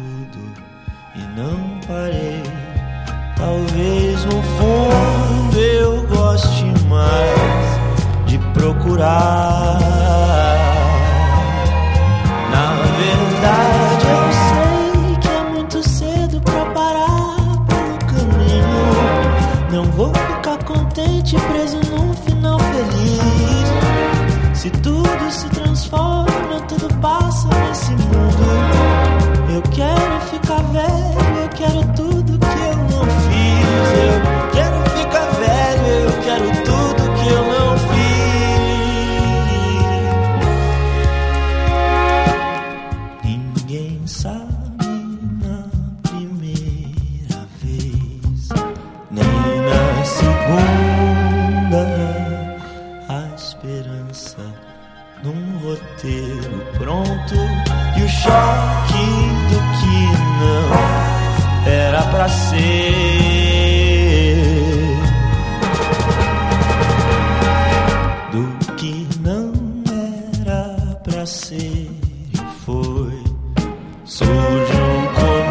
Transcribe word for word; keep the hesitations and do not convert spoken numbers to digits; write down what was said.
tudo e não parei. Talvez no fundo eu goste mais de procurar. Na verdade eu sei que é muito cedo pra parar pelo caminho. Não vou ficar contente preso num final feliz. Se tudo se transforma, tudo passa nesse mundo. Eu quero ficar velho, eu quero tudo